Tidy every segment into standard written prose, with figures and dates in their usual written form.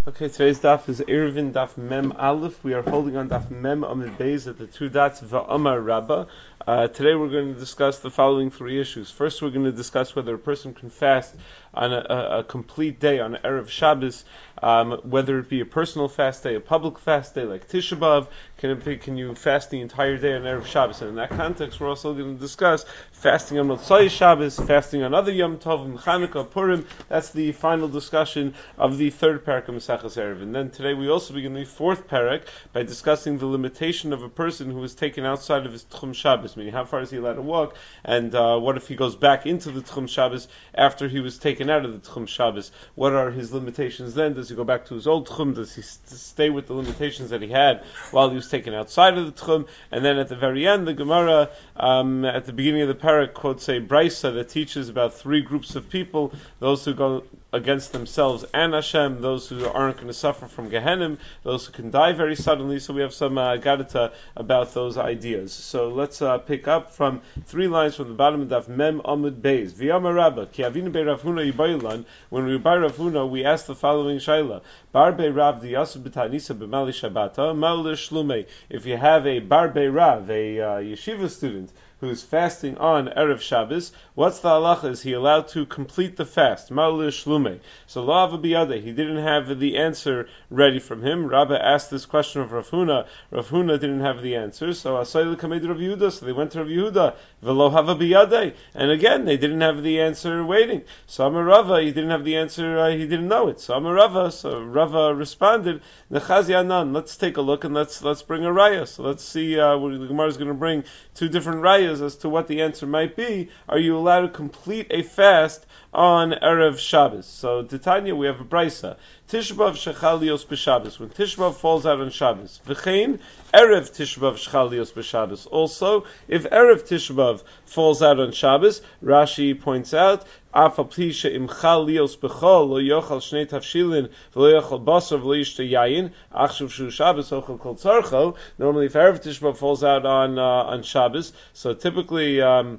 Okay, today's daf is Eruvin Daf Mem Aleph. We are holding on Daf Mem Amid Beis at the two dots Va'amar Rabbah. Today we're going to discuss the following three issues. First, we're going to discuss whether a person can fast on a complete day, on Erev Shabbos, whether it be a personal fast day, a public fast day like Tisha B'Av. Can you fast the entire day on Erev Shabbos? And in that context, we're also going to discuss fasting on Motzai Shabbos, fasting on other Yom Tovim, Chanukah, Purim. That's the final discussion of the third parak of Maseches Erev. And then today we also begin the fourth parak by discussing the limitation of a person who is taken outside of his Tchum Shabbos, meaning how far is he allowed to walk, and what if he goes back into the Tchum Shabbos after he was taken out of the Tchum Shabbos? What are his limitations then? Does he go back to his old Tchum? Does he stay with the limitations that he had while he was taken outside of the Tchum? And then at the very end, the Gemara, at the beginning of the parak, quotes a brisa that teaches about three groups of people: those who go against themselves and Hashem, those who aren't going to suffer from Gehenim, those who can die very suddenly. So we have some gadita about those ideas. So let's pick up from three lines from the bottom of Daf Mem Amud Beis. V'yamar Rabba, ki avinu be Rav Huna yibaylan. When we buy Rav Huna, we ask the following shaila: Bar be Rav diyasu b'tanisa b'mali Shabbata ma'ul shlume. If you have a Bar be Rav, a yeshiva student who is fasting on Erev Shabbos, what's the halacha? Is he allowed to complete the fast? Ma'ul shlume. So lo hava biyadeh, he didn't have the answer ready from him. Rabba asked this question of Rav Huna. Rav Huna didn't have the answer, so asay l'kamed Rav Yehuda. So they went to Rav Yehuda. V'lo hava biyadeh, and again they didn't have the answer waiting. So Amar Rava, he didn't have the answer. He didn't know it. So Amar Rava, so Rava responded, Nechazi anan. Let's take a look and let's bring a raya. So let's see. The Gemara is going to bring two different rayas as to what the answer might be. Are you allowed to complete a fast on Erev Shabbos? So Titania, we have a brisa. Tisha B'Av shechal lios b'Shabbos. When Tisha B'Av falls out on Shabbos, v'chein Erev Tisha B'Av shechal lios b'Shabbos. Also, if Erev Tisha B'Av falls out on Shabbos, Rashi points out, Af al pi she'imchal lios b'chol lo yochal shnei tavshilin v'lo yochal basar v'lo yishta yayin achshuv shu Shabbos ochel kol tzarcho. Normally, if Erev Tisha B'Av falls out on Shabbos, so typically on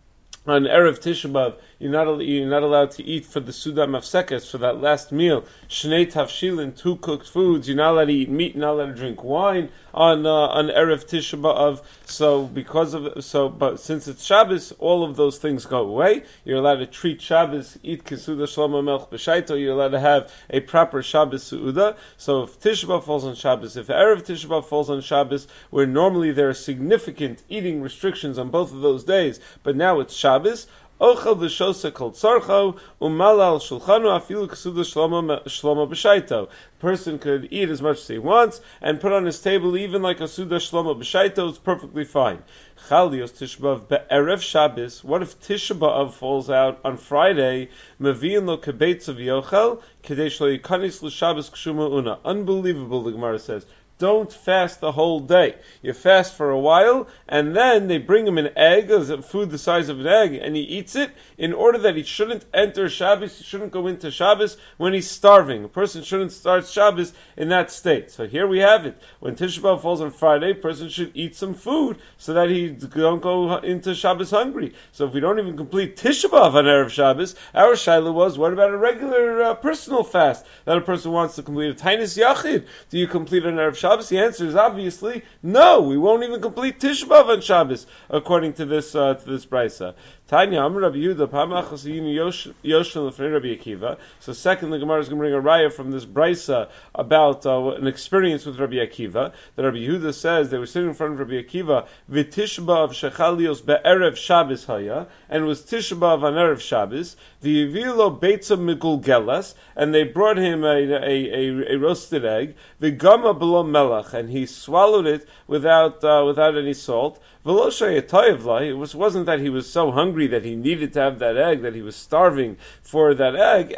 Erev Tisha B'Av, you're not allowed to eat for the Suda Mafsekes, for that last meal. Shnei Tavshilin, two cooked foods. You're not allowed to eat meat, you're not allowed to drink wine on Erev Tisha B'Av. But since it's Shabbos, all of those things go away. You're allowed to treat Shabbos, eat Kesuda Shlomo Melch B'Shaito. You're allowed to have a proper Shabbos Su'uda. So if Tisha B'Av falls on Shabbos, if Erev Tisha B'Av falls on Shabbos, where normally there are significant eating restrictions on both of those days, but now it's Shabbos, Ochel v'shosa kol tzarcho u'malal shulchanu afilu kesuda shlomo b'shaito. Person could eat as much as he wants and put on his table even like a suda shlomo b'shaito. It's perfectly fine. Chalios Tisha B'Av be'erev Shabbos. What if Tisha B'Av falls out on Friday? Mevi'in lo kebeitz of yochel kedei shlo yikanis l'Shabbos kshuma una. Unbelievable, the Gemara says. Don't fast the whole day. You fast for a while, and then they bring him an egg, food the size of an egg, and he eats it in order that he shouldn't enter Shabbos, he shouldn't go into Shabbos when he's starving. A person shouldn't start Shabbos in that state. So here we have it. When Tisha B'Av falls on Friday, a person should eat some food so that he don't go into Shabbos hungry. So if we don't even complete Tisha B'Av on Erev Shabbos, our shaila was, what about a regular personal fast that a person wants to complete? A Tainis Yachid, do you complete an Erev Shabbos? The answer is obviously no. We won't even complete Tisha B'Av on Shabbos, according to this brisa. Tanya Amar Rabbi Yehuda Pamachas Yoshel Lefnei Rabbi Akiva. So second, the Gemara is going to bring a raya from this brisa about an experience with Rabbi Akiva. That Rabbi Yehuda says they were sitting in front of Rabbi Akiva, V'Tisha B'Av shechal lios be'erev Shabbos haya, and it was Tisha B'Av on Erev Shabbos. V'yivilo beitza migulgelas, and they brought him a roasted egg. V'gama below melach, and he swallowed it without any salt. It wasn't that he was so hungry that he needed to have that egg, that he was starving for that egg.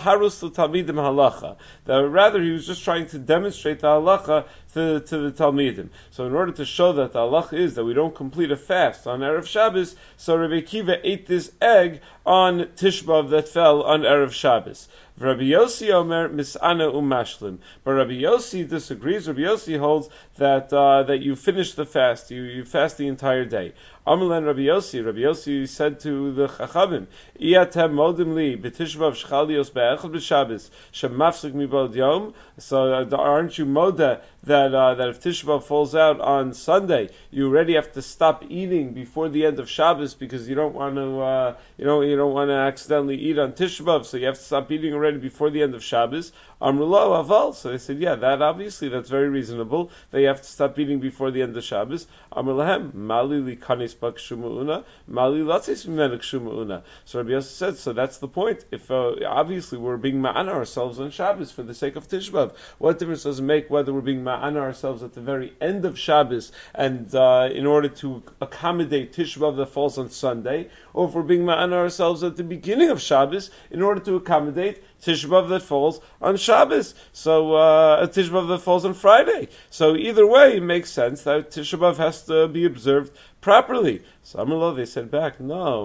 That rather he was just trying to demonstrate the halacha to the Talmidim. So in order to show that the halacha is that we don't complete a fast on Erev Shabbos, so Rabbi Akiva ate this egg on Tisha B'Av that fell on Erev Shabbos. Rabbi Yossi Omer Misana Umashlim. But Rabbi Yossi disagrees. Rabbi Yossi holds that you finish the fast, you fast the entire day. Amalan Rabbi Yossi said to the Chachamim, Iatem modim li b'tishvav shchalios be'echad b'Shabbos shemafsik mibod yom. So aren't you moda that if Tishvav falls out on Sunday, you already have to stop eating before the end of Shabbos because you don't want to you don't want to accidentally eat on Tishvav, so you have to stop eating already before the end of Shabbos. Amrulo aval. So they said, yeah, that's very reasonable. That you have to stop eating before the end of Shabbos. Amrulahem mali li kanis bak shumuuna mali latzis mimenik shumuuna. So Rabbi Yossi said, so that's the point. If obviously we're being ma'ana ourselves on Shabbos for the sake of Tishvav, what difference does it make whether we're being ma'ana ourselves at the very end of Shabbos and in order to accommodate Tishvav that falls on Sunday, or if we're being ma'ana ourselves at the beginning of Shabbos in order to accommodate Tishbav that falls on Shabbos, so a Tishbav that falls on Friday. So either way, it makes sense that Tishbav has to be observed properly. So Amrullah, they said back, no.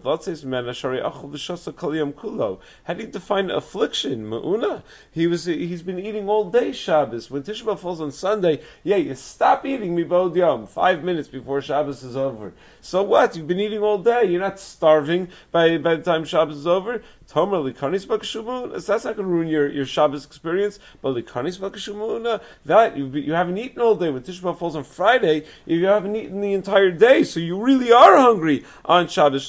How do you define affliction? Ma'una? He's been eating all day Shabbos. When Tishbav falls on Sunday, you stop eating mibod yom 5 minutes before Shabbos is over. So what? You've been eating all day. You're not starving by the time Shabbos is over. Tomer likanis bakashumun. That's not going to ruin your Shabbos experience. But likanis bakashumun, that you haven't eaten all day. When Tishbav falls on Friday, you haven't eaten the entire day, so you really are hungry on Shabbos.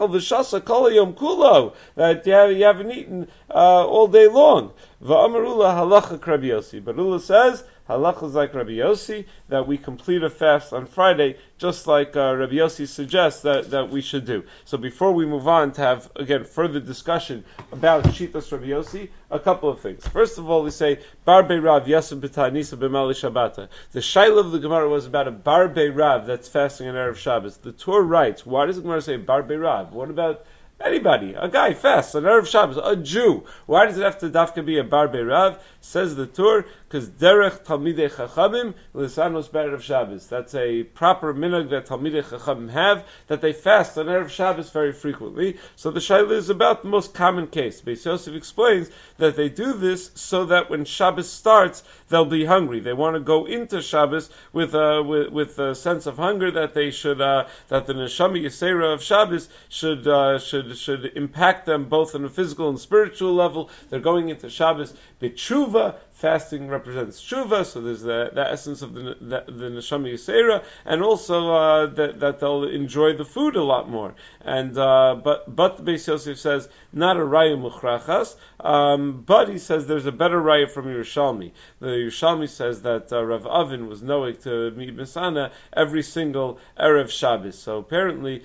That you haven't eaten all day long. Va'amarula halacha Rabbi Yossi. But Ula says halacha is like Rabbi Yossi, that we complete a fast on Friday, just like Rabbi Yossi suggests that we should do. So before we move on to have, again, further discussion about Shitas Rabbi Yossi, a couple of things. First of all, we say, Bar Bei Rav Yasem B'Tanisa B'Mali Shabbata. The Shaila of the Gemara was about a Bar Bei Rav that's fasting on Erev Shabbos. The Torah writes, why does the Gemara say Bar Bei Rav? What about anybody? A guy fasts on Erev Shabbos, a Jew. Why does it have to dafka be a Bar Bei Rav? Says the Torah, because Derech Talmidei Chachamim Lisanos B'Erev Shabbos. That's a proper minhag that Talmidei Chachamim have, that they fast on Erev Shabbos very frequently. So the Shaila is about the most common case. Beis Yosef explains that they do this so that when Shabbos starts, they'll be hungry. They want to go into Shabbos with a sense of hunger that they should that the Neshama Yisera of Shabbos should impact them both on a physical and spiritual level. They're going into Shabbos b'tshuva. Fasting represents tshuva, so there's the essence of the neshama yisera, and also that they'll enjoy the food a lot more. And but the Beis Yosef says not a raya muchrachas, but he says there's a better raya from Yerushalmi. The Yerushalmi says that Rav Avin was knowing to meet Misana every single erev Shabbos. So apparently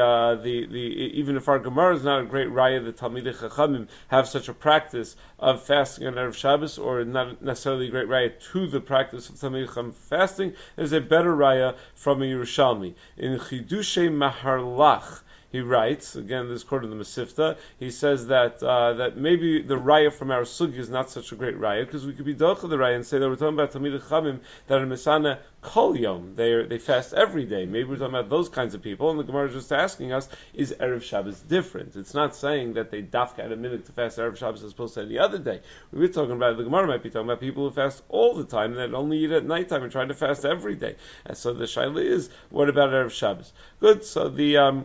even if our Gemara is not a great raya, the Talmidei Chachamim have such a practice of fasting on erev Shabbos, or not necessarily a great raya to the practice of Talmidei Chachamim fasting. There's a better raya from a Yerushalmi in Chidushay Maharlach. He writes, again, this quote in the Masifta, he says that maybe the raya from our sugi is not such a great raya, because we could be docha the raya and say that we're talking about Talmidei Chachamim that in Misana kol yom, they fast every day. Maybe we're talking about those kinds of people, and the Gemara is just asking us, is Erev Shabbos different? It's not saying that they dafka at a minute to fast Erev Shabbos as opposed to any other day. We're talking about, the Gemara might be talking about people who fast all the time, that only eat at nighttime and try to fast every day. And so the shaila is, what about Erev Shabbos? Good, so the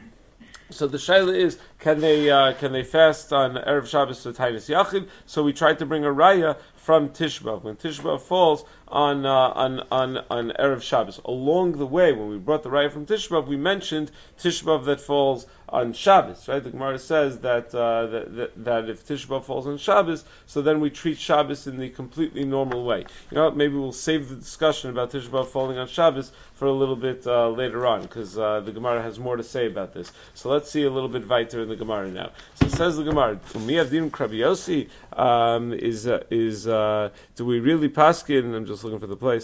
shaila is, can they fast on Erev Shabbos to Tainis Yachid? So we tried to bring a raya from Tishbav. When Tishbav falls on Erev Shabbos. Along the way, when we brought the raya from Tishbav, we mentioned Tishbav that falls on Shabbos, right? The Gemara says that if Tishbav falls on Shabbos, so then we treat Shabbos in the completely normal way. You know, maybe we'll save the discussion about Tishbav falling on Shabbos for a little bit later on, because the Gemara has more to say about this. So let's see a little bit weiter in the Gemara now. So it says the Gemara, Umi Avdim Rabbi Yossi is do we really paskin? I'm just looking for the place.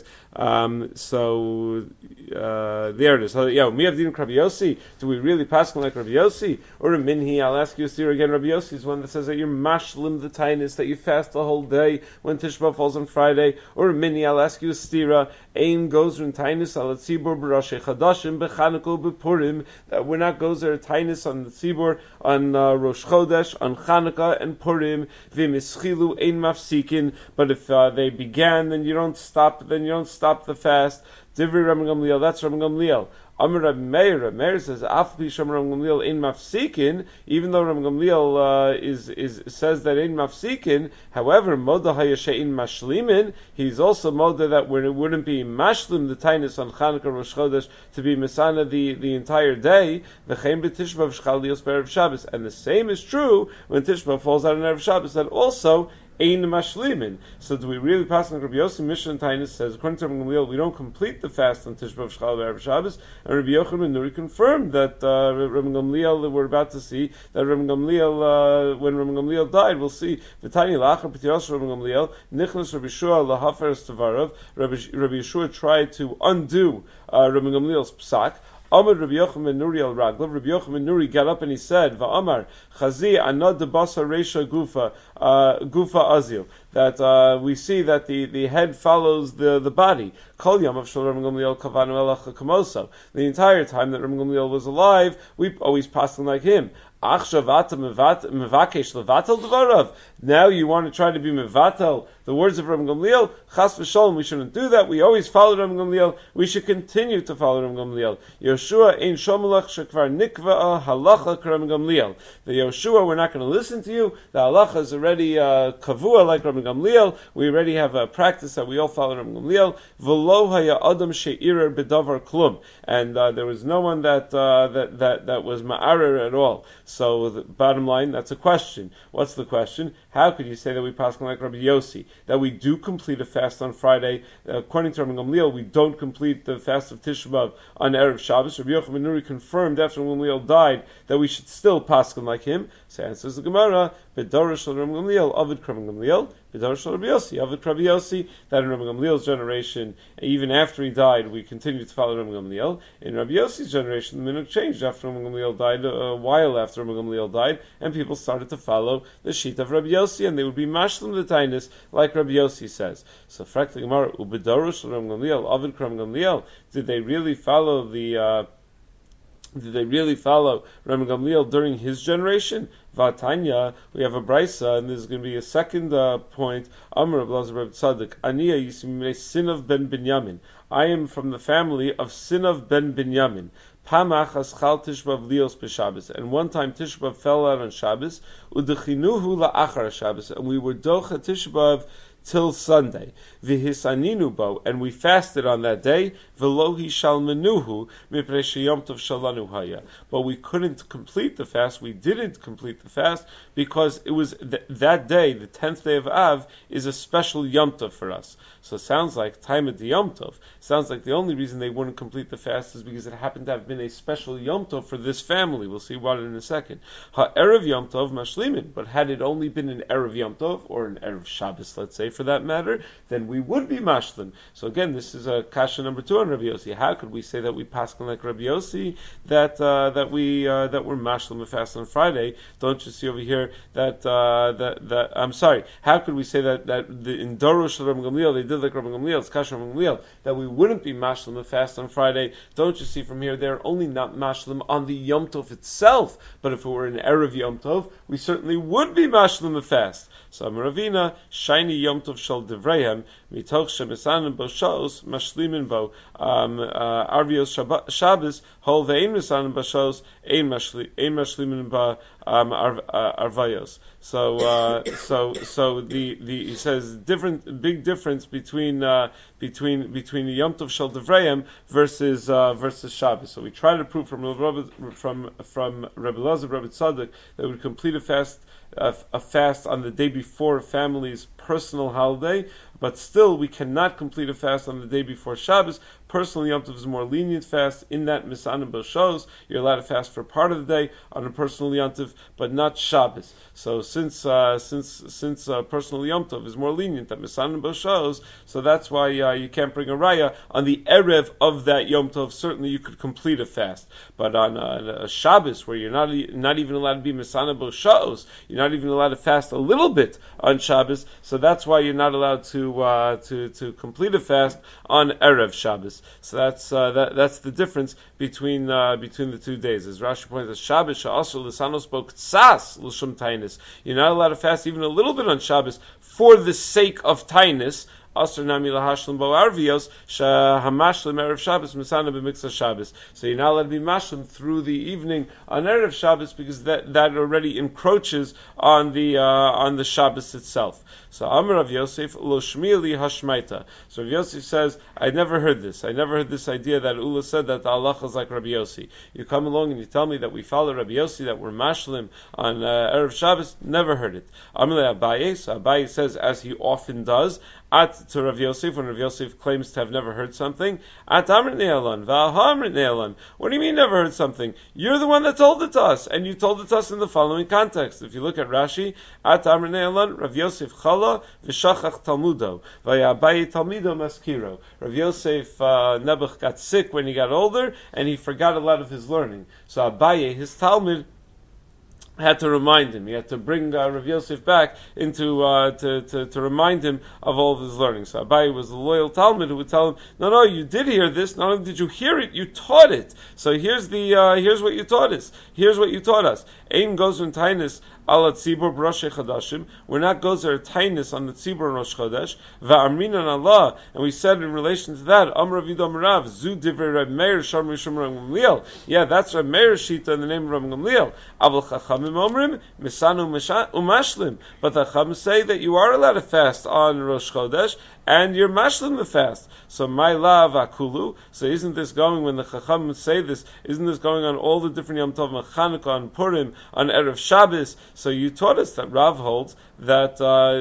There it is. So, yeah, mi avdin Rabbi Yossi. Do we really paskin like Rabbi Yossi? Or a minhi? I'll ask you a steer again. Rabbi Yossi is one that says that you're mashlim the tainus, that you fast the whole day when Tisha B'av falls on Friday. Or a minhi? I'll ask you a stira. Ein gozer tainus al tzibur b'rashei chadashim b'chanukah b'purim. That we're not gozer tainus on the tzibur on Rosh Chodesh, on Chanukah and Purim. V'mischilu ein mafsikin. But if they began, then you don't stop. Then you don't stop the fast. Divrei Rabbi Gamliel. That's Rabbi Gamliel. Amar Rabbi Meir. Rabbi Meir says, "Af pi sham Rabbi Gamliel ein mafsikin." Even though Rabbi Gamliel says that ein mafsikin, however, moda hayashein mashlimin, he's also moda that it wouldn't be mashlim the tainus on Chanukah Rosh Chodesh to be misana the entire day. V'chein b'Tisha B'av shchal lios b'erev Shabbos, and the same is true when Tisha B'av falls out on erev Shabbos. That also ein mashlimin. So do we really pass on Rabbi Yossi? Mishnah and Tainus says, according to Rabbi Gamliel, we don't complete the fast on Tisha B'av Shchal B'erev Shabbos. And Rabbi Yochanan ben Nuri confirmed that Rabbi Gamliel, we're about to see that Rabbi Gamliel, when Rabbi Gamliel died, we'll see V'tani lachar p'tiras Rabbi Gamliel nichnas Rabbi Yeshua lahafer tavarav. Rabbi Yeshua tried to undo Rabbi Gamliel's psak. Amar Rabbi Yochanan ben Nuri al Raglav. Rabbi Yochanan ben Nuri got up and he said, "Va'amar chazi anad debasa reisha gufa azil." That we see that the head follows the body. Kol yamav shel Rabbi Gamliel kavanu elacha kamoso. The entire time that Rabbi Gamliel was alive, we always passed him like him. Now you want to try to be mevatel the words of Rabbi Gamliel. Chas v'sholom, we shouldn't do that. We always follow Rabbi Gamliel. We should continue to follow Rabbi Gamliel. Yoshua ein shomelach shekvar nikva'a halacha k'Rabbi Gamliel. The Yoshua, we're not going to listen to you. The halacha is already kavua like Rabbi Gamliel. We already have a practice that we all follow Rabbi Gamliel. V'lo haya adam she'irer b'davar klum, and there was no one that was ma'arer at all. So the bottom line, that's a question. What's the question? How could you say that we pass like Rabbi Yossi, that we do complete a fast on Friday? According to Rabbi Gamliel, we don't complete the fast of Tisha B'av on Erev Shabbos. Rabbi Yochanan ben Nuri confirmed after Rabbi Gamliel died that we should still pass like him. So answers the Gemara, B'darash Rabbi Gamliel, Avid Rabbi Gamliel, B'darash Rabbi Yossi, Avid Rabbi Yossi, that in Rabbi Gamliel's generation, even after he died, we continued to follow Rabbi Gamliel. In Rabbi Yossi's generation, the minhag changed after Rabbi Gamliel died, a while after Rabbi Gamliel died, and people started to follow the sheet of Rabbi Yossi, and they would be mashlim the tainus, like Rabbi Yossi says. So, frak the Gemara, U'b'darash Rabbi Gamliel, Avid Rabbi Gamliel, did they really follow Rabbi Gamliel during his generation? Vatanya, we have a brisa, and there's going to be a second point. Amar Rabbi Elazar Rabbi Tzadok, Aniya Yismei Sinav ben Binyamin. I am from the family of Sinav ben Binyamin. Pamach aschal Tishbav lios b'Shabbos, and one time Tishbav fell out on Shabbos. Udechinuhu la'achar Shabbos, and we were docha Tishbav till Sunday. V'hisaninu bo, and we fasted on that day. V'lohi shalmenuhu mipnei sheyom tov shalanu haya. But we couldn't complete the fast. We didn't complete the fast because it was that day, the 10th day of Av, is a special Yom Tov for us. So it sounds like time at the Yom Tov. Sounds like the only reason they wouldn't complete the fast is because it happened to have been a special Yom Tov for this family. We'll see what in a second. Ha'erev Yom Tov mashlimin. But had it only been an Erev Yom Tov, or an Erev Shabbos, let's say, for that matter, then we would be mashlim. So again, this is a kasha number 2 on Rabbi Yossi. How could we say that we paskin like Rabbi Yossi, that we're mashlim a fast on Friday? Don't you see over here that I'm sorry. How could we say that in Dorosh Rabbi Gamliel they did like Rabbi Gamliel, it's kasha Rabbi Gamliel, that we wouldn't be mashlim a fast on Friday? Don't you see from here they're only not mashlim on the Yom Tov itself, but if it were an Erev Yom Tov, we certainly would be mashlim a fast. So Ravina, shiny Yom Tov shel Devreihem, mitoch shemesanim bo shos, mashlimin bo, Arvios Shabbos, hol ve'ein mesanim bo shos, ein mashlimin bo, Arvayos. So he says big difference between the Yom Tov shel Devreihem versus Shabbos. So we try to prove from Rabbi Elazar Rabbi Tzadok that we complete a fast on the day before a family's personal holiday, but still we cannot complete a fast on the day before Shabbos. Personal Yom Tov is a more lenient fast in that Misanim B'Shos. You're allowed to fast for part of the day on a personal Yom Tov, but not Shabbos. So since personal Yom Tov is more lenient than Misanim B'Shos, so that's why you can't bring a raya on the erev of that Yom Tov. Certainly you could complete a fast, but on a Shabbos where you're not even allowed to be Misanim B'Shos, you're not even allowed to fast a little bit on Shabbos. So that's why you're not allowed to complete a fast on erev Shabbos. So that's the difference between the 2 days. As Rashi points out, Shabbos she'asur l'sanos bo ktsas l'shum tainis. You're not allowed to fast even a little bit on Shabbos for the sake of tainis. Asur nami lahashlim bo arvios shehamashlim erev Shabbos misana b'miksa Shabbos. So you're not allowed to be mashlim through the evening on erev Shabbos because that already encroaches on the Shabbos itself. So Amar Rav Yosef lo shmili hashmaita. So Rav Yosef says, I never heard this. I never heard this idea that Ula said that the halacha is like Rabbi Yossi. You come along and you tell me that we follow Rabbi Yossi, that we're mashlim on erev Shabbos. Never heard it. Amar le Abaye. So Abaye says, as he often does, to Rav Yosef, when Rav Yosef claims to have never heard something, at Amrit Ne'elan, V'ahamrit Ne'elan. What do you mean never heard something? You're the one that told it to us, and you told it to us in the following context. If you look at Rashi, at Amrit Ne'elan, Rav Yosef chala v'shachach talmudo, v'yabayi talmido maskiro. Rav Yosef Nebuch got sick when he got older, and he forgot a lot of his learning. So Abaye, his Talmud, had to remind him. He had to bring Rav Yosef back into to remind him of all of his learning. So Abaye was a loyal Talmud who would tell him, "No, you did hear this. Not only did you hear it, you taught it. So here's what you taught us. Here's what you taught us. Ein gozer tainis ala tzibur b'rosh chadashim. We're not gozer tainis on the tzibur Rosh Chodesh. Va'amrinan Allah. And we said in relation to that, Amar Rav Yudam Rav zu divrei Reb Meir sharm mishum Reb Gamliel. Yeah, that's Reb Meir's shita in the name of Reb Gamliel. Aval chachamim omrim misanu umashlim. But the chacham say that you are allowed to fast on Rosh Chodesh, and you're mashlim the fast. So my lav akulu. So isn't this going, when the chacham say this, isn't this going on all the different Yom Tov, Chanukah, on Purim, on Erev Shabbos? So you taught us that Rav holds that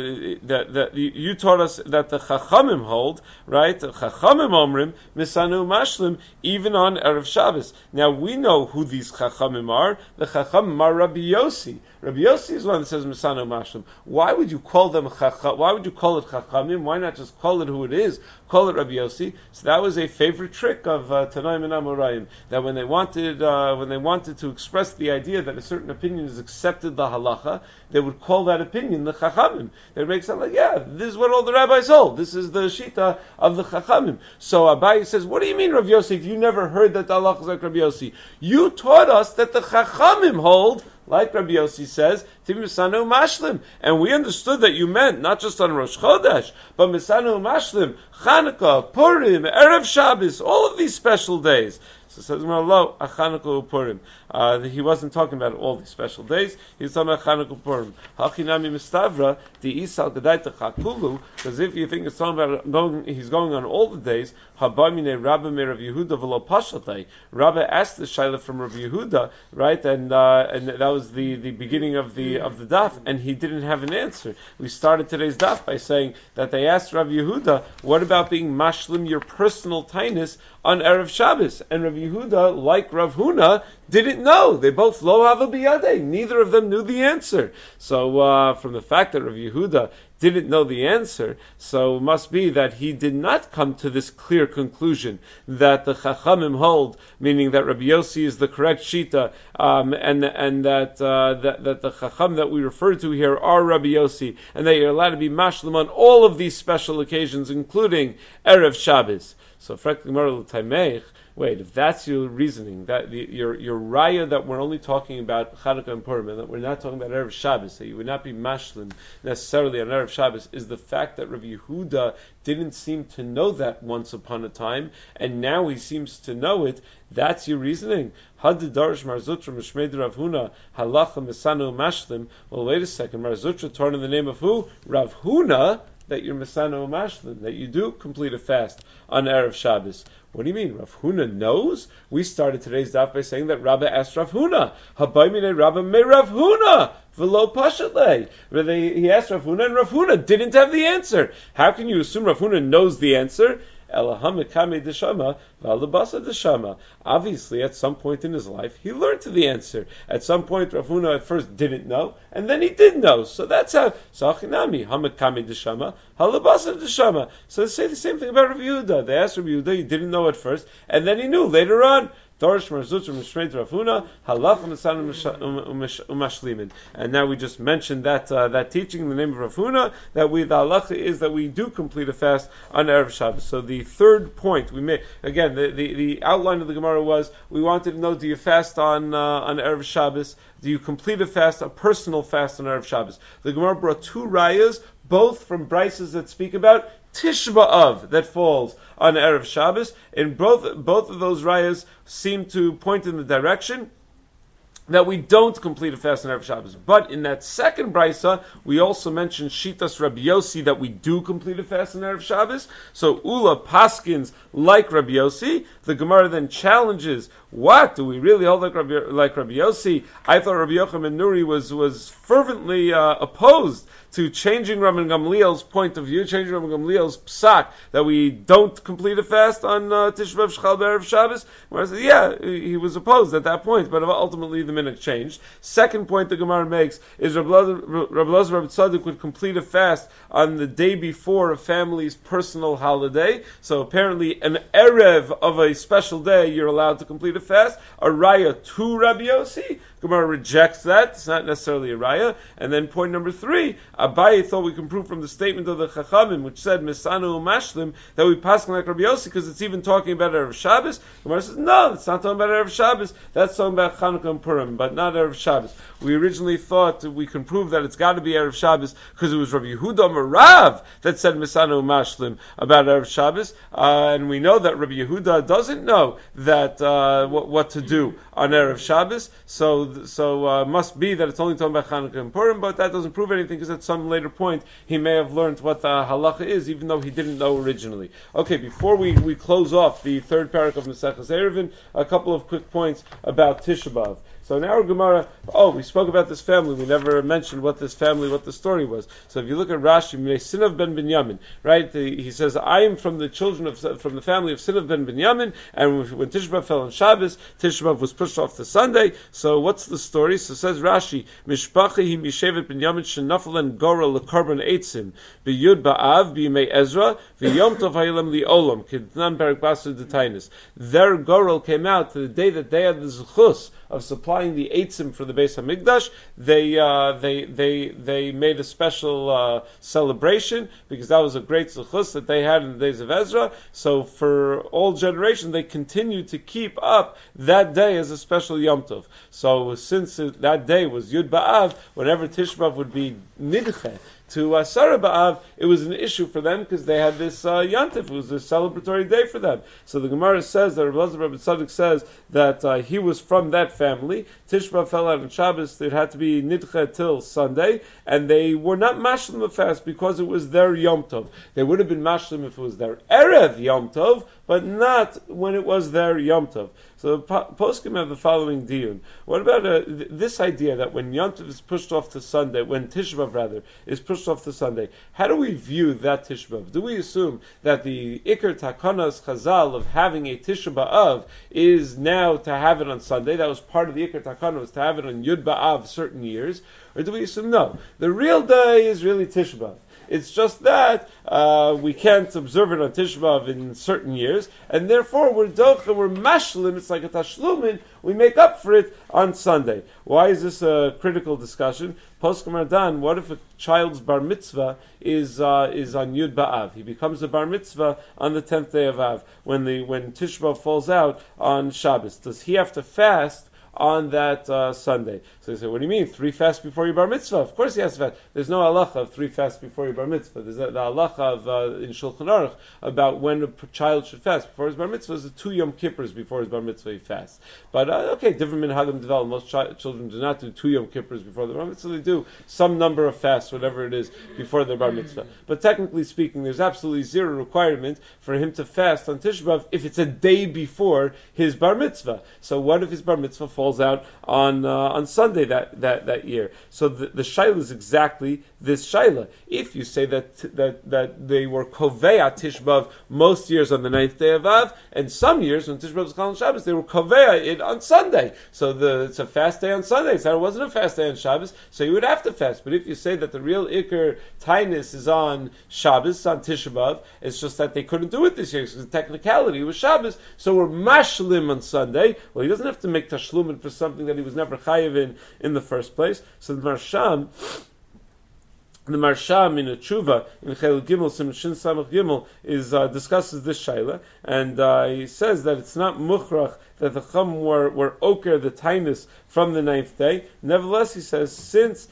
you taught us that the chachamim hold, right? The chachamim omrim misanu mashlim even on Erev Shabbos. Now we know who these chachamim are. The chachamim are Rabbi Yossi. Rabbi Yossi is one that says misanu mashlim. Why would you call them chacham? Why would you call it chachamim? Why not just call it who it is? Call it Rabbi Yossi. So that was a favorite trick of Tanaim and Amoraim, that when they wanted to express the idea that a certain opinion is accepted the halacha, they would call that opinion the chachamim. They would make something like, yeah, this is what all the rabbis hold. This is the shita of the chachamim. So Abaye says, what do you mean, Rav Yossi, if you never heard that the halacha is like Rabbi Yossi? You taught us that the chachamim hold, like Rabbi Yossi says, Misanu Mashlim. And we understood that you meant not just on Rosh Chodesh, but Misanu Mashlim, Chanukah, Purim, Erev Shabbos, all of these special days. So it says, Lo, Chanukah Purim. He wasn't talking about all these special days. He was talking about Chanukah Purim. Hachinami Mistavra, the Isal Gedaita Chakulu, because if you think it's talking about he's going on all the days, Habamine Rabba me Rav Yehuda v'lo Pashatay. Rabba asked the Shaila from Rav Yehuda, right? And that was the beginning of the daf, and he didn't have an answer. We started today's daf by saying that they asked Rav Yehuda, what about being mashlim your personal tainus on Erev Shabbos? And Rav Yehuda, like Rav Huna, didn't know. They both lo hava biyadei. Neither of them knew the answer. So from the fact that Rav Yehuda didn't know the answer, so it must be that he did not come to this clear conclusion that the Chachamim hold, meaning that Rabbi Yossi is the correct shita, and that the Chacham that we refer to here are Rabbi Yossi, and that you're allowed to be mashlim on all of these special occasions, including Erev Shabbos. So, wait, if that's your reasoning, that your raya that we're only talking about Chanukah and Purim, and that we're not talking about Erev Shabbos, that you would not be mashlim necessarily on Erev Shabbos, is the fact that Rav Yehuda didn't seem to know that once upon a time, and now he seems to know it. That's your reasoning. Hadidarish Marzutra Mishmeid Rav Huna Halacha Misanu Mashlim. Well, wait a second. Marzutra taught in the name of who? Rav Huna. that you're Misana Umashlim, that you do complete a fast on Erev Shabbos. What do you mean? Rav Huna knows? We started today's daf by saying that Rabba asked Rav Huna. Habaymine Rabba me Rav Huna. V'lo pashatle. He asked Rav Huna, and Rav Huna didn't have the answer. How can you assume Rav Huna knows the answer? Obviously, at some point in his life, he learned the answer. At some point, Rav Huna at first didn't know, and then he did know. So that's how. So they say the same thing about Rav Yehuda. They asked Rav Yehuda, he didn't know at first, and then he knew later on. And now we just mentioned that teaching in the name of Rav Huna, that the halacha is that we do complete a fast on Erev Shabbos. So the third point we made, again, the outline of the Gemara was, we wanted to know, do you fast on Erev Shabbos? Do you complete a fast, a personal fast on Erev Shabbos? The Gemara brought two rayas, both from brises that speak about Tisha B'Av that falls on Erev Shabbos, and both of those rayas seem to point in the direction that we don't complete a fast on Erev Shabbos. But in that second brisa, we also mentioned Shitas Rabbi Yossi that we do complete a fast on Erev Shabbos. So Ula Paskins like Rabbi Yossi. The Gemara then challenges, what? Do we really hold like Rabbi Yossi? I thought Rabbi Yochanan Nuri was fervently opposed to changing Rabban Gamliel's point of view, changing Rabban Gamliel's psak, that we don't complete a fast on Tisha B'Av Shechal B'Erev Shabbos. Where I said, yeah, he was opposed at that point, but ultimately the minute changed. Second point the Gemara makes is Rabbi Elazar Rabbi Tzadok would complete a fast on the day before a family's personal holiday. So apparently an Erev of a special day, you're allowed to complete a fast. A raya to Rabbi Yossi. Gemara rejects that. It's not necessarily a raya. And then point number 3, Abaye thought we can prove from the statement of the Chachamim, which said Misanu Umashlim, that we pass like Rabbi Yossi because it's even talking about Erev Shabbos. Gemara says no, it's not talking about Erev Shabbos. That's talking about Chanukah and Purim, but not Erev Shabbos. We originally thought we can prove that it's got to be Erev Shabbos because it was Rabbi Yehuda Marav that said Misanu Umashlim about Erev Shabbos, and we know that Rabbi Yehuda doesn't know that what to do on Erev Shabbos. So must be that it's only talking about Chanukah and Purim, but that doesn't prove anything because at some later point he may have learned what the halacha is, even though he didn't know originally. Okay, before we close off the third parak of Maseches Eruvin, a couple of quick points about Tisha B'Av. So in our Gemara, we spoke about this family. We never mentioned what the story was. So if you look at Rashi, Sinav ben Binyamin, right? He says, I am from the family of Sinav ben Binyamin, and when Tisha B'Av fell on Shabbos, Tisha B'Av was pushed off to Sunday. So what's the story? So says Rashi, Mishpachi Mishevet Binyamin Shenafel and Gora lekarban eitzim b'Yud B'Av b'Yimei Ezra v'Yom Tov Ha'ilam li'olam k'Dnan Berak Basar D'Tainis. Their Goral came out to the day that they had the zechus of supplying the eitzim for the Beis Hamikdash. They made a special celebration because that was a great zechus that they had in the days of Ezra. So for all generations, they continued to keep up that day as a special Yom Tov. So since that day was Yud B'Av, whenever Tisha B'Av would be Nidche to Asara B'Av, it was an issue for them because they had this Yantif. It was a celebratory day for them. So the Gemara says that Rabbi Elazar Rabbi Tzadok says that he was from that family. Tisha B'Av fell out on Shabbos. It had to be Nidche till Sunday, and they were not mashlim a fast because it was their Yom Tov. They would have been mashlim if it was their Erev Yom Tov, but not when it was their Yom Tov. So the poskim have the following diyun. What about this idea that when Yom Tov is pushed off to Sunday, when Tisha B'Av rather is pushed off to Sunday, how do we view that Tisha B'Av? Do we assume that the Iker Takanas Chazal of having a Tisha B'Av is now to have it on Sunday? That was part of the Iker Takana, was to have it on Yud B'Av certain years. Or do we assume no? The real day is really Tisha B'Av. It's just that we can't observe it on Tisha B'Av in certain years, and therefore we're mashlim, it's like a tashlumin, we make up for it on Sunday. Why is this a critical discussion? Poskim Ardan, what if a child's bar mitzvah is on Yud B'Av? He becomes a bar mitzvah on the 10th day of Av, when Tisha B'Av falls out on Shabbos. Does he have to fast on that Sunday. So they say, what do you mean? 3 fasts before your bar mitzvah? Of course he has to fast. There's no halacha of 3 fasts before your bar mitzvah. There's the halacha of in Shulchan Aruch about when a child should fast before his bar mitzvah is 2 Yom Kippurs before his bar mitzvah he fasts. But different minhagim develop. Most children do not do 2 Yom Kippurs before the bar mitzvah. They do some number of fasts, whatever it is, before their bar mitzvah. But technically speaking, there's absolutely zero requirement for him to fast on Tisha B'Av if it's a day before his bar mitzvah. So what if his bar mitzvah falls out on Sunday that year? So the shaila is exactly this shaila. If you say that they were kovea Tisha B'Av most years on the 9th day of Av, and some years when Tisha B'Av was called on Shabbos, they were kovea it on Sunday. So it's a fast day on Sunday. So it wasn't a fast day on Shabbos, so you would have to fast. But if you say that the real Iker Tainus is on Shabbos, on Tisha B'Av, it's just that they couldn't do it this year because the technicality was Shabbos, so we're mashlim on Sunday. Well, he doesn't have to make tashlumin for something that he was never chayiv in the first place. So the Marsham in a tshuva in Chel Gimel Sim Shin Samach Gimel discusses this shaila, and he says that it's not muchrach that the Chum were oker the tainus from the 9th day. Nevertheless, he says since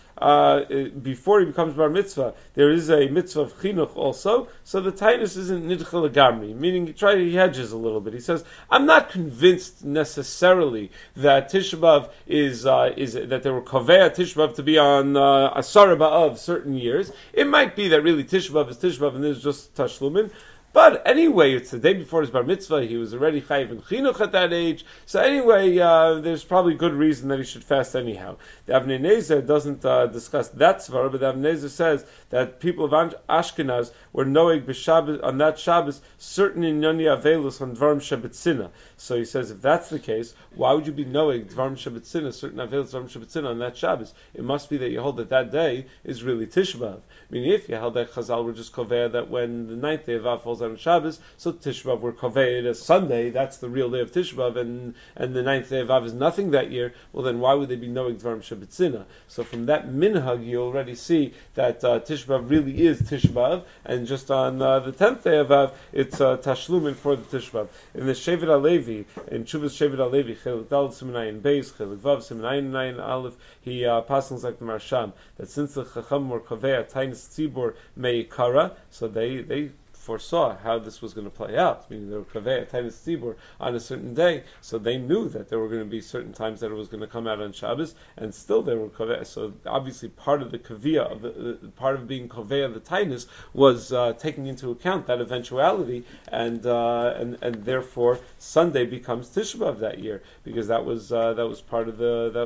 before he becomes bar mitzvah, there is a mitzvah of chinuch also, so the tainus isn't nidcha legamri, meaning he hedges a little bit. He says, I'm not convinced necessarily that Tisha B'Av is that there were kovea Tisha B'Av to be on Asara B'Av certain years. It might be that really Tisha B'Av is Tisha B'Av and there's just tashlumin. But anyway, it's the day before his bar mitzvah. He was already chayiv in chinuch at that age. So anyway, there's probably good reason that he should fast anyhow. The Avnei Nezer doesn't discuss that svara, but the Avnei Nezer says that people of Ashkenaz were noeg b'Shabbos on that Shabbos certain inyoni avelus on dvarim shebetzina. So he says if that's the case, why would you be noeg dvarim shebetzina, certain avelus dvarim shebetzina on that Shabbos? It must be that you hold that day is really Tisha B'Av. I mean, if you held that Chazal were just kovea that when the 9th day of Av falls on Shabbos, so Tisha B'Av were kovea as Sunday, that's the real day of Tisha B'Av, and the 9th day of Av is nothing that year, well then why would they be knowing Dvarim Shebetzina? So from that minhag you already see that Tisha B'Av really is Tisha B'Av, and just on the 10th day of Av, it's Tashlumin for the Tisha B'Av. In the Shevet HaLevi, in Chuvas Shevet HaLevi, Chelik Daled Simenayin Beis, Chelik Vav Simenayin Aleph, he passes like the Marsham, that since the Chacham were kovea Tainus Tzibur Meikara, so they foresaw how this was going to play out, meaning they were kaveh, Tainus Tzibur, on a certain day, so they knew that there were going to be certain times that it was going to come out on Shabbos, and still they were kaveh. So obviously part of the kaviyah, of part of being kaveh of the Tainus was taking into account that eventuality, and therefore Sunday becomes Tisha B'Av that year, because that was part of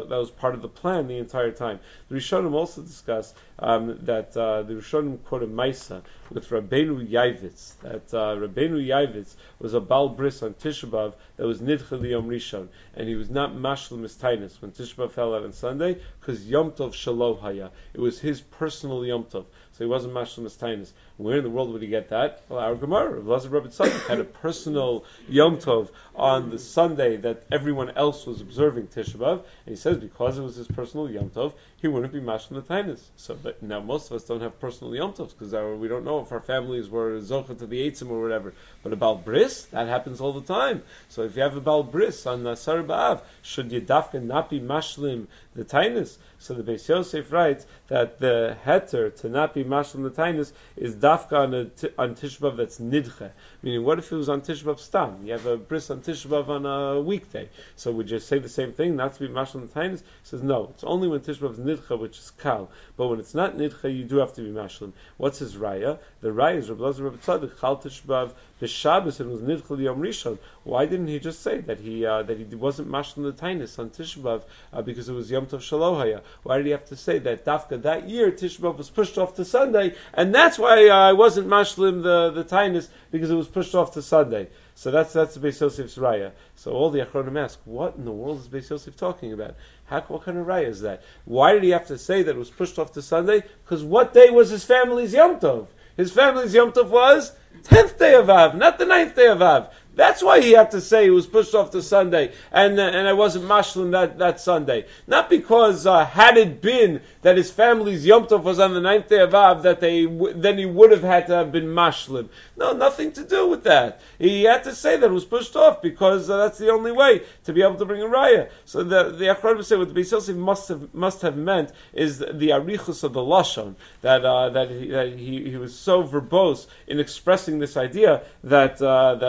the plan the entire time. The Rishonim also discuss that the Rishonim quote a Maisa with Rabbeinu Yavitz, that Rabbeinu Yavitz was a Baal Bris on Tisha B'Av that was Nidcha Liyom Rishon, and he was not Mashlim his Tainus when Tisha B'Av fell out on Sunday, because Yom Tov Shelo Haya. It was his personal Yom Tov, so he wasn't Mashlim his Tainus. Where in the world would he get that? Well, our Gemara, Elazar Rabbi Tzadok, had a personal Yom Tov on the Sunday that everyone else was observing Tisha B'Av, and he says because it was his personal Yom Tov, he wouldn't be Mashlim the Tainus. So, but now most of us don't have personal Yom Tovs because we don't know if our families were Zocha to the Eitzim or whatever. But a Baal Bris, that happens all the time. So if you have a Baal Bris on Asar B'Av, should you dafka not be Mashlim the Tainus? So the Beis Yosef writes that the heter to not be Mashlim the Tainus is dafka on Tisha B'Av that's nidche. Meaning, what if it was on Tisha B'Av stam? You have a bris on Tisha B'Av on a weekday. So would you say the same thing, not to be Mashlim the Tainus? He says no. It's only when Tisha B'Av is nidche, which is kal. But when it's not nidche, you do have to be Mashlim. What's his raya? The raya is Rabbi Elazar Rabbi Tzadok chal Tisha B'Av b'Shabbos and was nidche liyom rishon. Why didn't he just say that he wasn't Mashlim the Tainus on Tisha B'Av because it was Yom Tov Shelo Haya? Why did he have to say that dafka that year Tisha B'Av was pushed off to Sunday, and that's why I wasn't Mashlim the Tainus because it was pushed off to Sunday? So that's the Beis Yosef's raya. So all the Achronim ask, what in the world is Beis Yosef talking about? What kind of raya is that? Why did he have to say that it was pushed off to Sunday? Because what day was his family's Yom Tov? His family's Yom Tov was 10th day of Av, not the 9th day of Av. That's why he had to say it was pushed off to Sunday, and I wasn't mashlim that Sunday. Not because had it been that his family's Yom Tov was on the 9th day of Av, that then he would have had to have been mashlim. No, nothing to do with that. He had to say that it was pushed off because that's the only way to be able to bring a raya. So the Achronim say what the Beis Yosef must have meant is the arichus of the lashon, that he was so verbose in expressing this idea that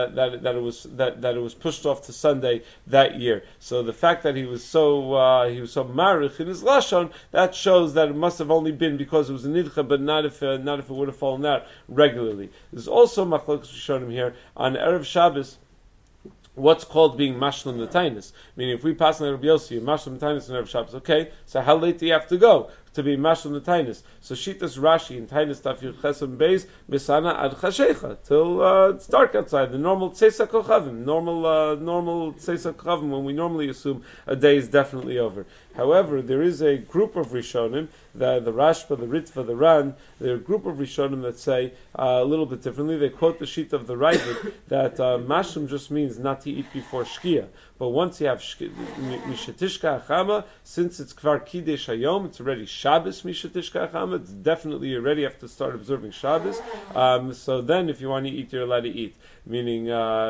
it was pushed off to Sunday that year. So the fact that he was so marich in his lashon, that shows that it must have only been because it was a nidcha, but not if it would have fallen out regularly. There's also machlokes Rishonim here on Erev Shabbos. What's called being mashlim the tainis? Meaning, if we pass on Rabbi Yossi, mashlim the tainis on Erev Shabbos, okay. So how late do you have to go to be mashlim the tainis? So Shitas Rashi in Tainis Tafir Chesam Beis Misana ad Chashecha till it's dark outside. The normal Tzeisa Kochavim, normal Tzeisa Kochavim, when we normally assume a day is definitely over. However, there is a group of Rishonim, the Rashba, the Ritva, the Ran. There are a group of Rishonim that say a little bit differently. They quote the sheet of the Ravid that mashlim just means not to eat before Shkia. But once you have Mishatishka Achama, since it's Kvar Kidesh Hayom, it's already Shabbos Mishatishka Achama, it's definitely you already have to start observing Shabbos. So then if you want to eat, you're allowed to eat. Meaning,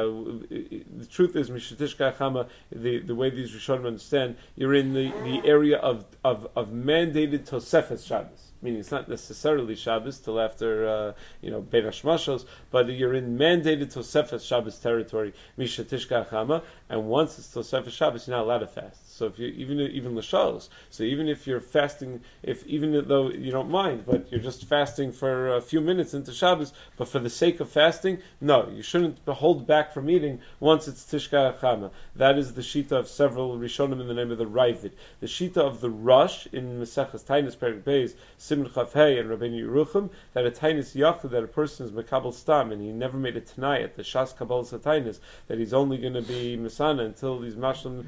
the truth is, Mishatishka Achama, the way these Rishonim understand, you're in the area of mandated Tosefes Shabbos. Meaning it's not necessarily Shabbos till after Bein Hashmashos, but you're in mandated Tosefes Shabbos territory, Misha Tishka Chama, and once it's Tosefes Shabbos, you're not allowed to fast. So if you even l'shalos, so even if you're fasting, even though you don't mind, but you're just fasting for a few minutes into Shabbos, but for the sake of fasting, no, you shouldn't hold back from eating once it's Tishka Chama. That is the shita of several Rishonim in the name of the Ravid. The shita of the Rush in Maseches Tainis Perek Beis Simon Chaf Hey and Rabbeinu Yerucham, that a Tainis Yachid, that a person is Mekabel Stam and he never made a Tanai at the Shas Kabbalah Satainis, that he's only going to be Misana until he's Mashlim.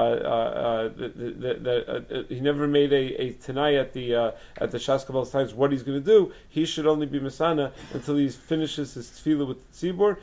He never made a Tanai at the Shas Kabbalah Satainis. What he's going to do, he should only be Misana until he finishes his tefillah with the tzibur.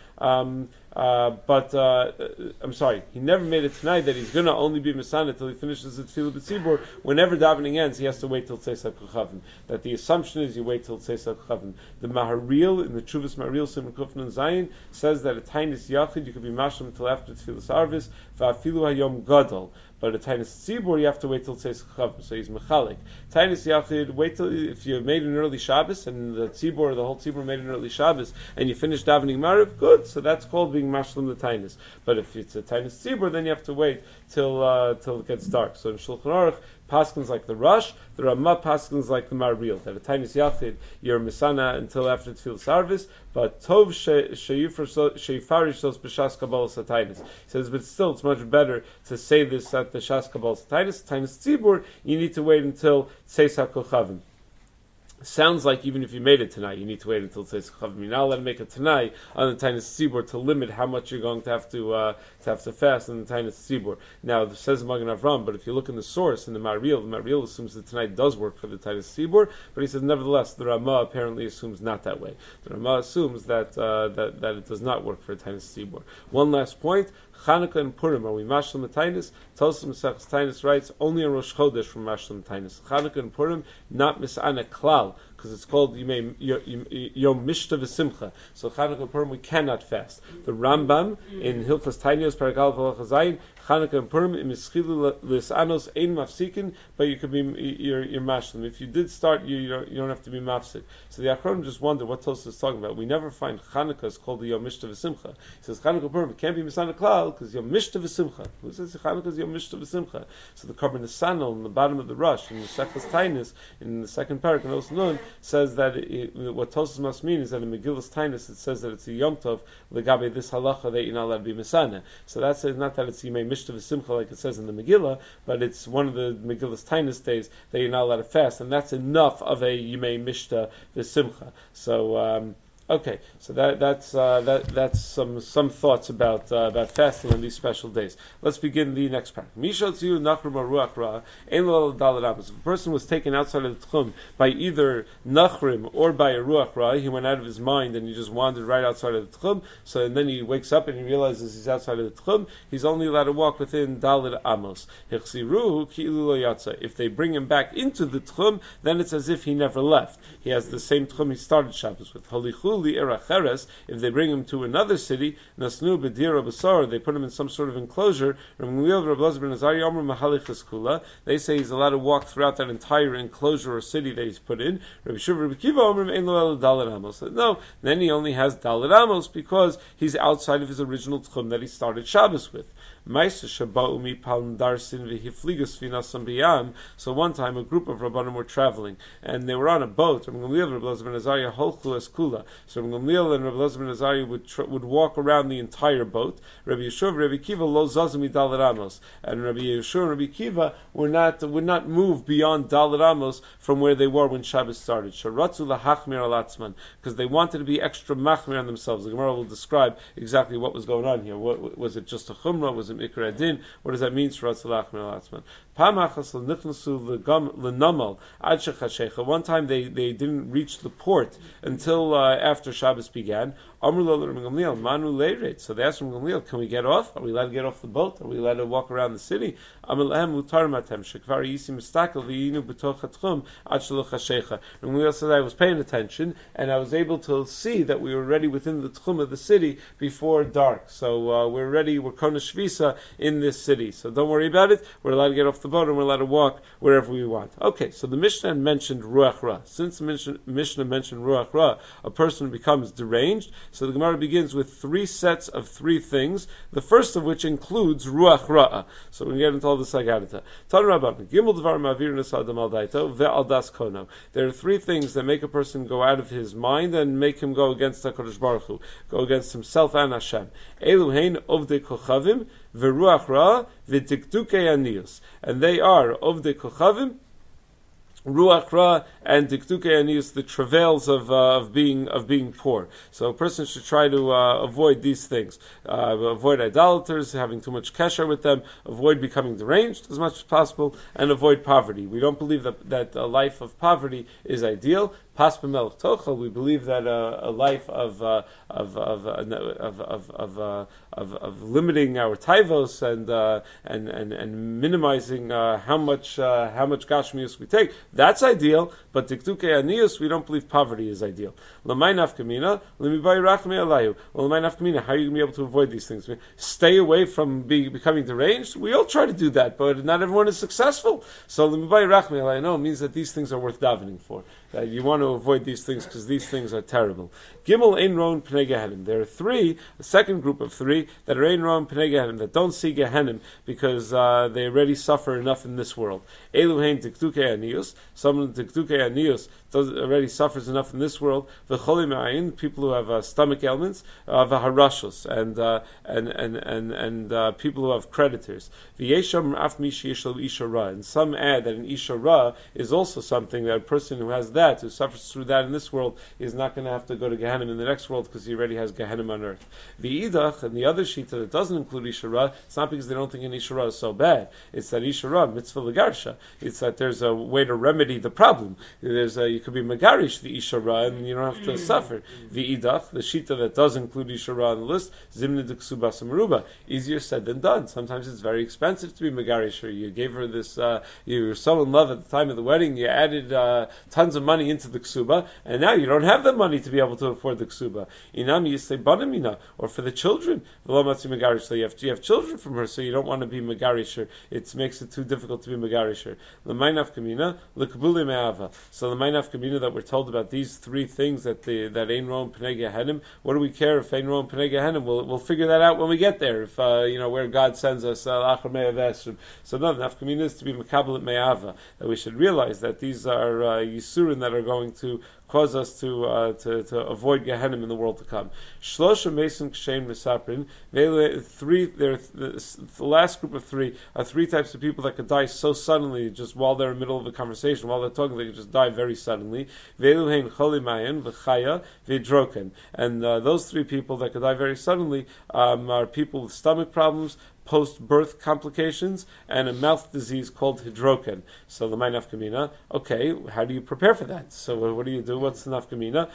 I'm sorry, he never made it tonight that he's going to only be Misana until he finishes the tefillah b'tzibur. Whenever davening ends, he has to wait till Tzeisa Kochavim. That the assumption is you wait till Tzeisa Kochavim. The Maharil, in the Chuvas Maharil, Simon Kufnan Zayin, says that a tainis yachid, you could be mashlim until after tefillah arvis, va'afilu hayom gadol. But a tainis tzibur, you have to wait till Tzeisa Kochavim. So he's mechalik. Tainis yachid, wait till, if you made an early Shabbos, and the tzibur, the whole tzibur made an early Shabbos, and you finish davening Mariv, good, so that's called being mashlim the tainis. But if it's a tainis tzibur, then you have to wait till it gets dark. So in Shulchan Aruch, paskins like the Rush, the Ramah paskins like the Marbil. That a tainis yachid, you're misana until after tefillah sarvis, but tov sheifarish those b'shas kabbalah satainis. He says, but still, it's much better to say this at the shas kabbalah satainis. Tainis tzibur, you need to wait until tzeis hakochavim. Sounds like even if you made it tonight, you need to wait until Tzeis Kochavim. You're not allowed to make a tonight on the Tainis Tzibur to limit how much you're going to have to fast on the Tainis Tzibur. Now, it says Magen Avram, but if you look in the source in the Maril assumes that tonight does work for the Tainis Tzibur, but he says nevertheless the Ramah apparently assumes not that way. The Ramah assumes that it does not work for the Tainis Tzibur. One last point. Chanukah and Purim, are we mashlim tainis? Tosam Maseches Tainis writes only on Rosh Chodesh from mashlim tainis. Chanukah and Purim not misana klal, because it's called Yom Mishta V'Simcha. So Chanukah and Purim we cannot fast. The Rambam in Hilchos Tainios Paragal V'Halacha Zayin, Chanukah and Purim imischilu lisanos ein mafsikin, but you could be you're mashlim. If you did start, you don't have to be mafsik. So the Achronim just wonder what Tosfos is talking about. We never find Chanukah is called the Yom Mishta V'Simcha. He says Chanukah and Purim it can't be misana klal because Yom Mishta V'Simcha. Who says Chanukah is Yom Mishta V'Simcha? So the Karban Nesanel in the bottom of the Rush in the Sechas Tainis in the second parak in Os Nun says that what Tosfos must mean is that in Megillas Tainis it says that it's a Yom Tov legabe this halacha that you're not allowed to be misana. So that says not that it's Yimei Mishta V'Simcha like it says in the Megillah, but it's one of the Megillas Tainis days that you're not allowed to fast, and that's enough of a Yimei Mishta V'Simcha. So Okay, so that's some thoughts about fasting on these special days. Let's begin the next part. Mishotziu nachrim ruach ra ein lo daled amos. If a person was taken outside of the tchum by either nachrim or by a ruach ra, he went out of his mind and he just wandered right outside of the tchum. So and then he wakes up and he realizes he's outside of the tchum. He's only allowed to walk within daled amos. Hichsiruhu ki'ilu lo yatsa. If they bring him back into the tchum, then it's as if he never left. He has the same tchum he started Shabbos with. If they bring him to another city, Nasnu B'Dira B'Sar, they put him in some sort of enclosure. They say he's allowed to walk throughout that entire enclosure or city that he's put in. No, then he only has Daled Amos because he's outside of his original tchum that he started Shabbos with. So one time a group of Rabbanim were traveling and they were on a boat. So Rabbi Gamliel and Rabbi Elazar ben Azariah would walk around the entire boat. Rabbi Yeshua and Rabbi Kiva lo zazim Daled Amos, and Rabbi Yeshua and Rabbi Kiva would not move beyond Daled Amos from where they were when Shabbos started. Sharatzu lahachmir alatzman, because they wanted to be extra machmir on themselves. The Gemara will describe exactly what was going on here. Was it just a chumrah? Was it mikra adin? What does that mean? Sharatzu lahachmir alatzman. One time they didn't reach the port until after Shabbos began. So they asked from Gamliel, can we get off? Are we allowed to get off the boat? Are we allowed to walk around the city? Gamliel said, I was paying attention and I was able to see that we were already within the tchum of the city before dark. So we're ready, we're kona shvisa in this city. So don't worry about it. We're allowed to get off the boat and we're allowed to walk wherever we want. Okay, so the Mishnah mentioned Ruach Ra. Since the Mishnah mentioned Ruach Ra, a person becomes deranged. So the Gemara begins with 3 sets of 3 things, the first of which includes Ruach Ra. So we get into all this Sagadata. There are 3 things that make a person go out of his mind and make him go against HaKadosh Baruch Hu, go against himself and Hashem. Eluhein ovdei kochavim, v'ruach ra, v'tiktukei aniyos. And they are ovdei kochavim, Ruach Ra, and Diktukei Aniyus, the travails of being poor. So a person should try to avoid these things. Avoid idolaters, having too much kesher with them, avoid becoming deranged as much as possible, and avoid poverty. We don't believe that a life of poverty is ideal. Pas b'melech tochel, we believe that a life of limiting our taivos and minimizing how much gashmius we take, that's ideal. But tiktukei aniyus, we don't believe poverty is ideal. L'may nafkamina, l'mibay rachmei alayu. Well, l'may nafkamina, how are you going to be able to avoid these things? Stay away from becoming deranged. We all try to do that, but not everyone is successful. So l'mibay rachmei alayu, no, means that these things are worth davening for. That you want to avoid these things because these things are terrible. Gimel ein roon pnei Gehenim. There are 3, the second group of 3, that are ein roon pnei Gehenim, that don't see Gehenim because they already suffer enough in this world. Elu hein tiktukei aniyus. Someone tiktukei aniyus already suffers enough in this world. V'cholim ma'ayin, people who have stomach ailments, v'harashos, and people who have creditors. V'yesham af mi sheyesh lo isha ra. And some add that an isha ra is also something that a person who has that, who suffers through that in this world, is not going to have to go to Gehenim in the next world because he already has Gehenim on earth. V'idach, and the other shita that doesn't include isha ra, it's not because they don't think an isha ra is so bad. It's that isha ra, mitzvah legarsha. It's that there's a way to remedy the problem. You could be megarish the isha ra and you don't have to suffer. V'idach, the shita that does include isha ra on the list, zimna de ksuba samruba. Easier said than done. Sometimes it's very expensive to be megarish her. You gave her this, you were so in love at the time of the wedding, you added tons of money into the ksuba, and now you don't have the money to be able to afford the ksuba. Inam yisei banamina, or for the children. So you have children from her, so you don't want to be megarish her. It makes it too difficult to be megarish her. L'maynaf kamina, l'kabuli me'ava. So the maynaf kamina that we're told about these 3 things that ein roon pnei Gehenim. What do we care if ein roon pnei Gehenim? We'll figure that out when we get there. If where God sends us l'achar me'avesrim. So no, the nafkamina is to be mekabel me'ava. That we should realize that these are yisurim children that are going to cause us to avoid Gehenna in the world to come. Shlosha Mason Kshein Misaprin. The last group of three are three types of people that could die so suddenly, just while they're in the middle of a conversation, while they're talking, they could just die very suddenly. Veluhein Cholimayan V'Chaya V'Droken. And those three people that could die very suddenly are people with stomach problems, post-birth complications, and a mouth disease called hidroken. So the nafkamina. Okay, how do you prepare for that? So what do you do? What's the nafkamina?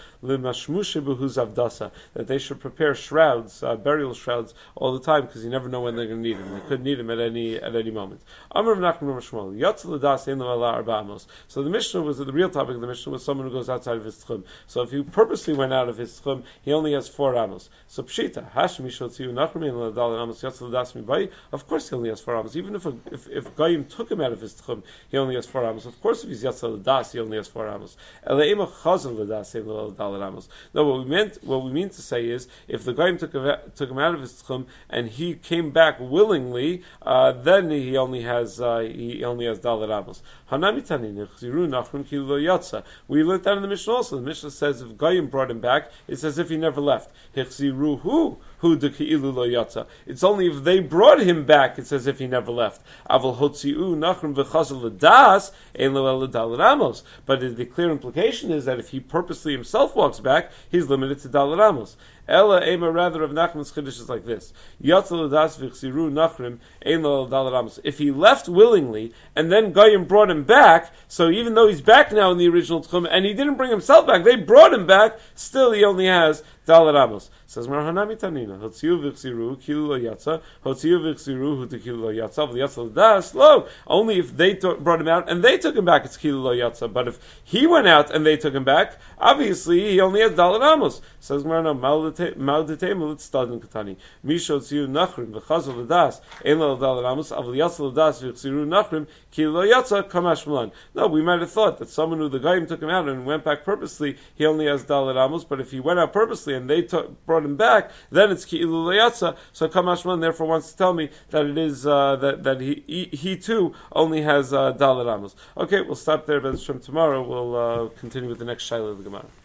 That they should prepare shrouds, burial shrouds, all the time, because you never know when they're going to need them. They could need them at any moment. So the Mishnah was the real topic of the Mishnah was someone who goes outside of his tchum. So if he purposely went out of his tchum, he only has 4 amos. So pshita of course he only has 4 amos. Even if Goyim took him out of his tchum, he only has 4 amos. Of course if he's Yatzal Das, he only has 4 amos. No, what we mean to say is, if the Goyim took him out of his tchum and he came back willingly, then he only has Dalet amos. We learned that in the Mishnah also. The Mishnah says if Goyim brought him back, it's as if he never left. It's only if they brought him back, it's as if he never left. But the clear implication is that if he purposely himself walks back, he's limited to Dalet amos. Ella Ema, rather of Nachman's Chiddush is like this: if he left willingly and then Goyim brought him back, so even though he's back now in the original Tchum and he didn't bring himself back, they brought him back, still he only has Dalet amos. Says Marhanami Tanina, Hotziu v'chziru kilu lo yatsa, Hotziu v'chziru hu tekilu lo yatsa, v'yatsa l'das, lo. Only if they brought him out and they took him back, it's kilu lo yatsa. But if he went out and they took him back, obviously he only has Dalet amos. Says Marhanami, Ma'udetema l'tztadin katani, Misha hotziu nachrim v'chazal l'das, ein lo Dalet amos, avl yatsa l'das v'chziru nachrim, kilu lo yatsa, kamash malan. No, we might have thought that someone who the Goyim took him out and went back purposely, he only has Dalet amos, but if he went out purposely and they brought him back, then it's ki'ilu layatza. So Kamashman therefore wants to tell me that it is that he too only has Dalet amos. Okay, we'll stop there. But tomorrow we'll continue with the next Shaila of the Gemara.